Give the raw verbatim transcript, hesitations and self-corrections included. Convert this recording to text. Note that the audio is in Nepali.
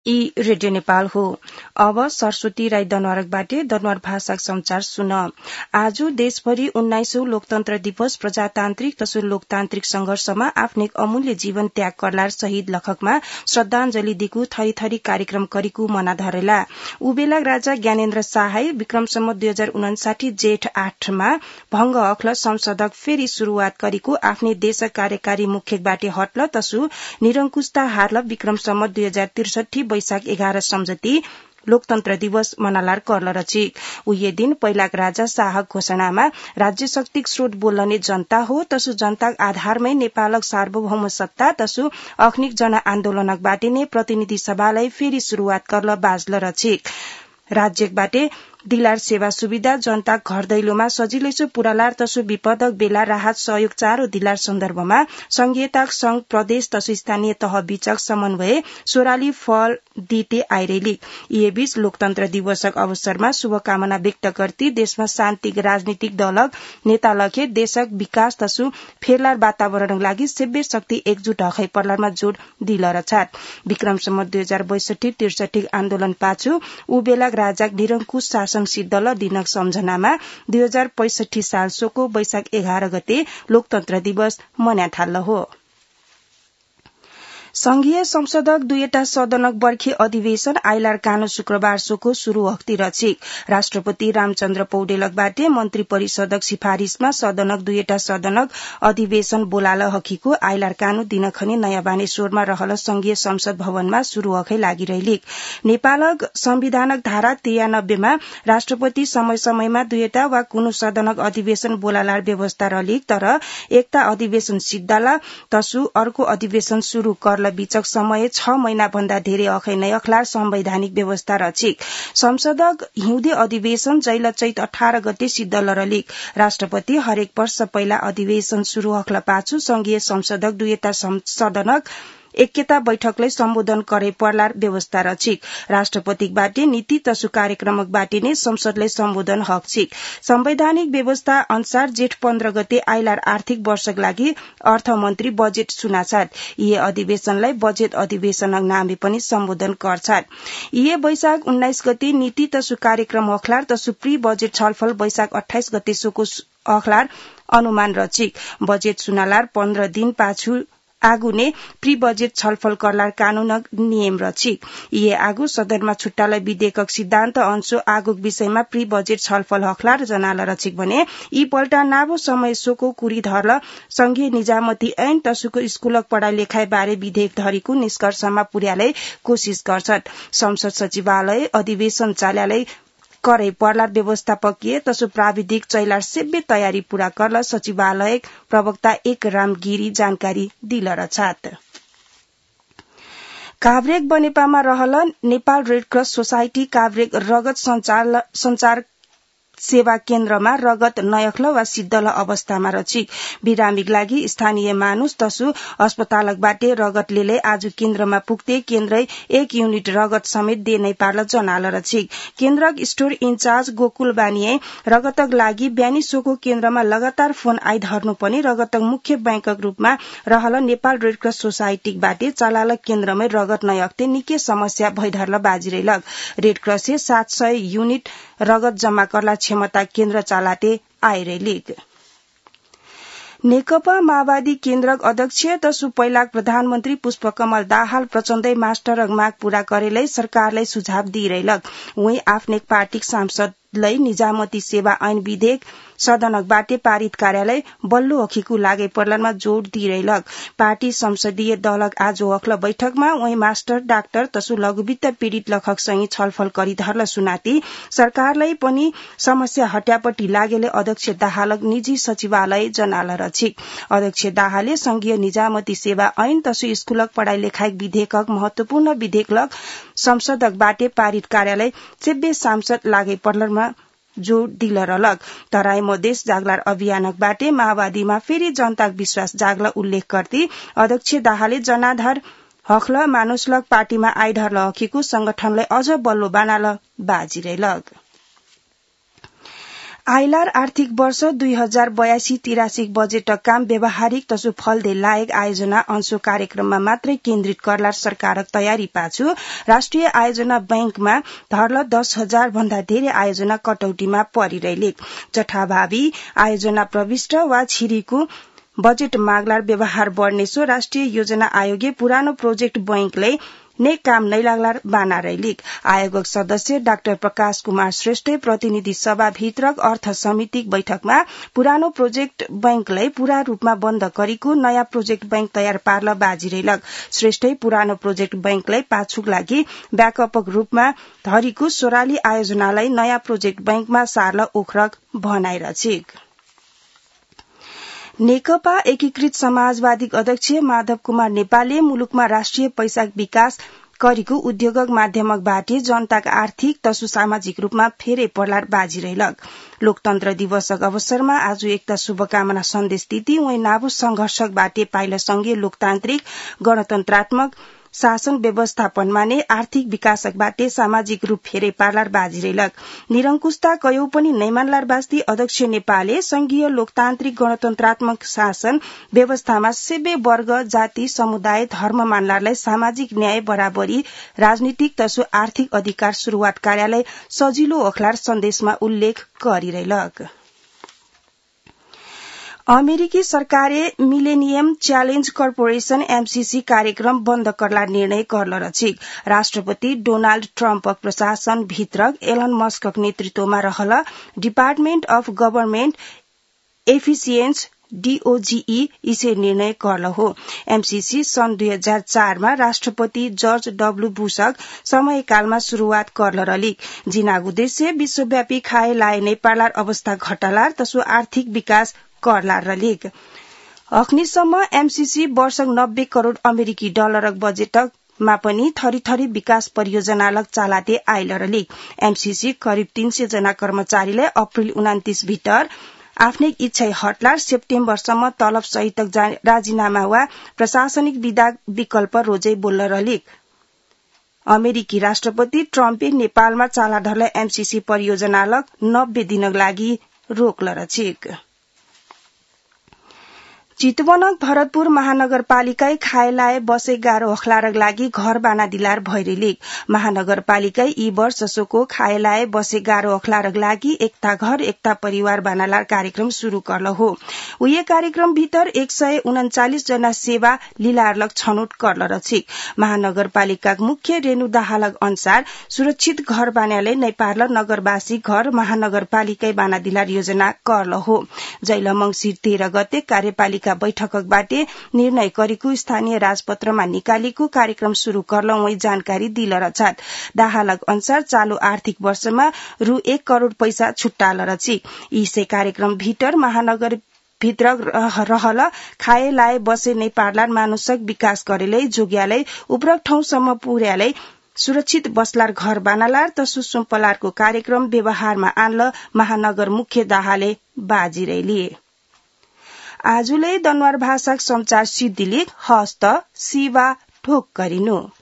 ई रेडियो नेपाल हो। अब सरस्वती राई दनवारकबाट दनवार भाषा समाचार सुन। आज देशभरि उन्नाइसौं लोकतन्त्र दिवस प्रजातान्त्रिक तसो लोकतान्त्रिक संघर्षमा आफ्नै अमूल्य जीवन त्याग करलार शहीद लखकमा श्रद्धांजलि दिगु थरी थरी कार्यक्रम करिकु मना धरेला। उबेला राजा ज्ञानेन्द्र शाहै विक्रम सम्वत दुई हजार उनासाठी जेठ आठमा भंग अख्ल संसदक फेरि शुरूआत करिकु आफ्नै देशक कार्यकारी मुख्यबाट हट्ल तसु निरंकुशता हार्ल विक्रम सम्वत दुई हजार त्रिसठी वैशाख एघार सम्झती लोकतन्त्र दिवस मनालार कर्ल रचिक। उये दिन पहिलाक राजा शाहक घोषणामा राज्य शक्तिक स्रोत बोल्ने जनता हो तसु जनताक आधारमै नेपालक सार्वभौम सत्ता तसु अख्निक जन आन्दोलनकबाट नै प्रतिनिधि सभालाई फेरि शुरूआत कर्ल बाजल रचिक। राज्यबाटे दिलार सेवा सुविधा जनता घर दैलोमा सजिलैसो पुरालार तसु विपदक बेला राहत सहयोग चारो दिलार सन्दर्भमा संघीयताक संघ प्रदेश तसु स्थानीय तह बीचक समन्वय सोराली फल दिते आइरेली। यी बीच लोकतन्त्र दिवसक अवसरमा शुभकामना व्यक्त गर्दै देशमा शान्तिक राजनीतिक दलक नेता लखे देशक विकास तसु फेरलार वातावरणक लागि सेव्य शक्ति एकजुट हखै पर्लारमा जोड़ दिल रछाट। विक्रम सम्वत दुई हजार बैसठी त्रिसठी आन्दोलन पाछु उ बेलाक राजाक निरंकुश शासन सिद्धल दिनक सम्झनामा दुई हजार पैंसठी साल सोको वैशाख एघार गते लोकतन्त्र दिवस मना थाल्ल हो। संघीय संसदक दुईटा सदनक बर्खे अधिवेशन आइलार कानो शुक्रबार सोको शुरू हक्ति रचिक। राष्ट्रपति रामचन्द्र पौडेलकबाट मन्त्री परिषदक सिफारिशमा सदनक दुईटा सदनक अधिवेशन बोलाल हकीको आइलार कानो दिनखनि नयाँ बानेश्वरमा रहल संघीय संसद भवनमा शुरू हकै लागिरहेलिक। नेपालक संविधानक धारा तिरानब्बेमा राष्ट्रपति समय समयमा दुईटा वा कुनै सदनक अधिवेशन बोलालार व्यवस्था रहलिक तर एकता अधिवेशन सिद्धाला तसु अर्को अधिवेशन शुरू कर बीचक समय छ महिना भन्दा धेरै अखै नै अखलार संवैधानिक व्यवस्था रचिक। संसदक हिउँदे अधिवेशन जैल चैत अठारह गते सिद्ध लरलिक। राष्ट्रपति हरेक वर्ष पहिला अधिवेशन शुरू हक्ल पाछु संघीय संसदक दुईटा सदनक एकता बैठकलाई सम्बोधन करे पर्लार व्यवस्था रचिक। राष्ट्रपतिबाट नीति तसु कार्यक्रमकबाट नै संसदलाई सम्बोधन हक छिक। संवैधानिक व्यवस्था अनुसार जेठ पन्ध्र गते आइलार आर्थिक वर्षक लागि अर्थमन्त्री बजेट सुनाछाट। यी अधिवेशनलाई बजेट अधिवेशनक नामले पनि सम्बोधन गर्छाट। यी वैशाख उन्नाइस गते नीति तसु कार्यक्रम अखलार तसु प्री बजेट छलफल वैशाख अठाइस गते सोको अखलार अनुमान रचिक। बजेट सुनालार पन्ध्र दिन पाछु आगु ने प्री बजेट छलफल करलार कानूनक नियम रचिक। ये आगु सदनमा छुट्टालाई विधेयकक सिद्धान्त अंशो आगुक विषयमा प्री बजेट छलफल हकलार जनाल रचिक भने यी पल्टा नाबो समय सोको कुरी धर्ल संघीय निजामती ऐन तसुको स्कूलक पढ़ाई लेखाई बारे विधेयक धरीको निष्कर्षमा पुर्यालै कोशिश गर्छट। संसद सचिवालय अधिवेशन चाल्यालय करे पर्लार व्यवस्थापकीय तसु प्राविधिक चैलार सेव्य तयारी पूरा करल सचिवालय प्रवक्ता एक राम गिरी जानकारी दिल रछात। काभ्रेक बनेपामा रहल नेपाल रेडक्रस सोसाइटी काभ्रेक रगत संचार संचार सेवा केन्द्रमा रगत नयख्ल वा सिद्धल अवस्थामा रचिक। बिरामीक लागि स्थानीय मानुष तसु अस्पतालकबाट रगत लेले आज केन्द्रमा पुग्ते केन्द्रै एक युनिट रगत समेत दे नै पार्ल जनाल रचिक। केन्द्रक स्टोर इन्चार्ज गोकुल बानिए रगतक लागि ब्यानी सोको केन्द्रमा लगातार फोन आइधर्नु पनि रगतक मुख्य बैंकक रूपमा रहल नेपाल रेडक्रस सोसाइटीबाट चलाल केन्द्रमै रगत नयख्ते निकै समस्या भइधर्ल बाजिरहेलक। रेडक्रसले सात सय युनिट रगत जम्मा करला क्षमता केन्द्र चालाते आइरेलिक। नेकपा माओवादी केन्द्रक अध्यक्ष तसु पहिलाक प्रधानमन्त्री पुष्पकमल दाहाल प्रचण्डै मास्टरक माग पूरा करेलै सरकारलाई सुझाव दिइरहेलक। उही आफ्नै पार्टीक सांसदलाई निजामती सेवा ऐन विधेयक सदनकबाट पारित कार्यालय बल्लो अखिको लागे पर्लामा जोड़ दिइरहेलक। पार्टी संसदीय दलक आज अखल बैठकमा उही मास्टर डाक्टर तसु लघुवित्त पीड़ित लखकसँगै छलफल गरी धर्ल सुनाती सरकारलाई पनि समस्या हट्यापट्टि लागेले अध्यक्ष दाहालक निजी सचिवालय जनाल रचिक। अध्यक्ष दाहालले संघीय निजामती सेवा ऐन तसु स्कूलक पढ़ाई लेखाई विधेयकक महत्वपूर्ण विधेयकलक संसदकबाट पारित कार्यालय सेव्य सांसद लागे पर्लामा जोड़ दिल रलक। तराई मधेस जागलार अभियानकबाट माओवादीमा फेरि जनताक विश्वास जाग्ल उल्लेख गर्दै अध्यक्ष दाहालले जनाधार हखल मानुषलक पार्टीमा आइधर्ल हकीको संगठनलाई अझ बल्लो बनाल बाजिरहेलक। आइलार आर्थिक वर्ष दुई हजार बयासी तिरासी बजेट काम व्यावहारिक तसु फलदे लायक आयोजना अंशु कार्यक्रममा मात्रै केन्द्रित करलार सरकारक तयारी पाछु राष्ट्रिय आयोजना बैंकमा धरल दस हजार भन्दा धेरै आयोजना कटौतीमा परिरहेले जथाभावी आयोजना प्रविष्ट वा छिरीको बजेट मागलार व्यवहार बढ़नेसो राष्ट्रिय योजना आयोगले पुरानो प्रोजेक्ट बैंकले ने काम नै लाग्लार बाना रैलिक आयोगक सदस्य डाक्टर प्रकाश कुमार श्रेष्ठ प्रतिनिधि सभा भित्रक अर्थ समितिक बैठकमा पुरानो प्रोजेक्ट बैंकलाई पूरा रूपमा बन्द गरेको नयाँ प्रोजेक्ट बैंक तयार पार्न बाजिरहेलक श्रेष्ठै पुरानो प्रोजेक्ट बैंकलाई पाछुक लागि ब्याकअपक रूपमा धरीको सोराली आयोजनालाई नयाँ प्रोजेक्ट बैंकमा सार्न ओखरक भनाइरछिक नेकपा एकीकृत समाजवादी अध्यक्ष माधव कुमार नेपालले मुलुकमा राष्ट्रिय पैसा विकास गरेको उद्योगक माध्यमकबाट जनताका आर्थिक तसु सामाजिक रूपमा फेरै पर्लार बाजिरहेलक लोकतन्त्र दिवसक अवसरमा आज एकता शुभकामना सन्देश दिँदै उहाँ नाबु संघर्षकबाट पाइला संघीय लोकतान्त्रिक गणतन्त्रात्मक शासन व्यवस्थापनमा नै आर्थिक विकासकबाट सामाजिक रूप फेरै पार्लार बाजिरहेलक निरंकुशता कयौ पनि नैमानलार बास्ती अध्यक्ष नेपालले संघीय लोकतान्त्रिक गणतन्त्रात्मक शासन व्यवस्थामा सबै वर्ग जाति समुदाय धर्म मानलारलाई सामाजिक न्याय बराबरी राजनीतिक तसु आर्थिक अधिकार शुरूआत कार्यालय सजिलो अखलार सन्देशमा उल्लेख गरिरहेलक अमेरिकी सरकारले मिलेनियम च्यालेन्ज कर्पोरेशन एमसीसी कार्यक्रम बन्द करला निर्णय करल रचिक राष्ट्रपति डोनाल्ड ट्रम्पक प्रशासन भित्रक एलन मस्कक नेतृत्वमा रहल department of government efficiency DOGE इसे निर्णय करल हो एमसीसी सन् दुई हजार चारमा राष्ट्रपति जर्ज डब्ल्यू बुशक समयकालमा शुरूआत करल रलिक जिनाग उद्देश्य विश्वव्यापी खाए लाए नेपालार अवस्था घटालार तसु आर्थिक विकास करलार रलिक अख्नीसम्म एमसीसी वर्षक नब्बे करोड़ अमेरिकी डलरक बजेटक मा पनि थरी थरी विकास परियोजनालक चालाते आइल रलिक एमसीसी करिब तीन सय जना कर्मचारीलाई अप्रिल उनातिस भित्र आफ्नै इच्छा हटलार सेप्टेम्बरसम्म तलब सहितक राजीनामा वा प्रशासनिक विधा विकल्प रोजै बोल्न रलिक अमेरिकी राष्ट्रपति ट्रम्पले नेपालमा चाला धरल एमसीसी परियोजनालक नब्बे दिनक लागि रोक्ल रचिक चितवनक भरतपुर महानगरपालिकाई खाएलाए बसे गाह्रो अखलारक लागि घर बाना दिलार भैरेलिक महानगरपालिकाई यी वर्षसोको खाएलाए बसे गाह्रो अखलारक लागि एकता घर एकता परिवार बानालार कार्यक्रम शुरू करल हो उये कार्यक्रम भीतर एक सय उनचालिस जना सेवा लीलारलक छनौट करल रचिक महानगरपालिका मुख्य रेणु दाहालक अनुसार सुरक्षित घर बानाले नै पार्ल नगरवासी घर महानगरपालिकाई बाना दिलार योजना करल हो जैल मंगिर तेह्र गते कार्यपालिका बैठकबाट निर्णय गरेको स्थानीय राजपत्रमा निकालेको कार्यक्रम शुरू करल वही जानकारी दिल रछात दाहालक अनुसार चालू आर्थिक वर्षमा रु एक करोड़ पैसा छुट्टाल रची यी कार्यक्रम भीतर महानगर भित्र रहल खाए लाए बसे नै पार्लार मानुषक विकास गरेलै जोग्यालै उब्रक ठाउँसम्म पुर्यालै सुरक्षित बसलार घर बानालार तसु सुम्पलारको कार्यक्रम व्यवहारमा आन्ल महानगर मुख्य दाहाले बाजिरैली आजुलै दनवार भाषाक संचार सिद्धिलिक हस्त सिवा ठोक गरिनु।